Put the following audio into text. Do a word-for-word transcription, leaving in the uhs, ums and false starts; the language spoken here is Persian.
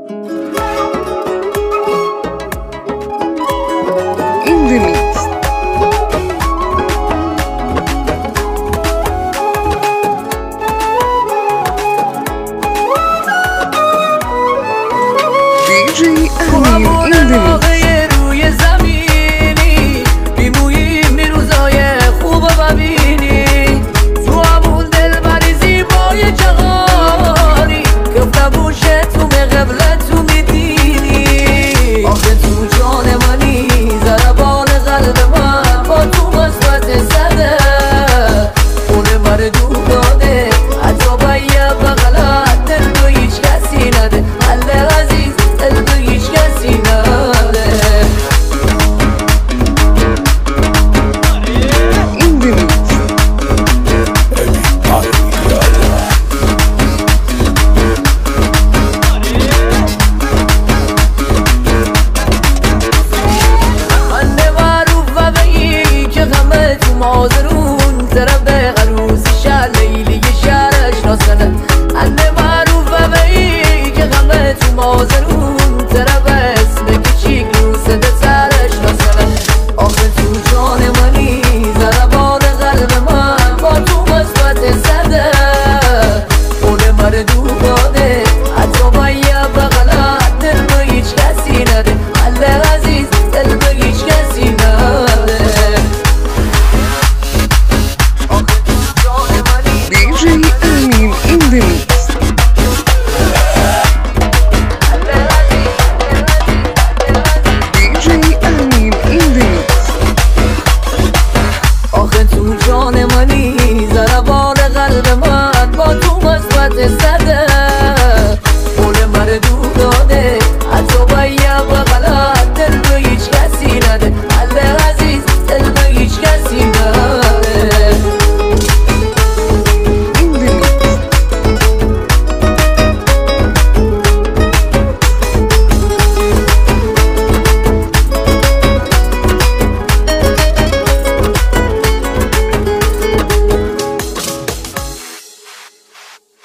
In the mix. دی جی امیر in the mix. روی زمینی بیموییم این روزای خوب ببینی تو همون دل بری زیبای جهانی گفتم بوشه تو قبلت تو میدینی آخه تو جان منی ضربان قلب من با تو مثبت زده خونه مردود داده حتی باید بغلت دل تو هیچ کسی نده حل عزیز دل تو هیچ کسی نده In the mix. من معروف و بگی که همه تو مازرون طرف عروسی شهر لیلی شهر اشناسنه من معروف و بگی که همه تو مازرون طرف اسم کچیک رو سده سر اشناسنه آخه تو جان منی ضربان قلب من با تو مثبت زده خونه مردود داده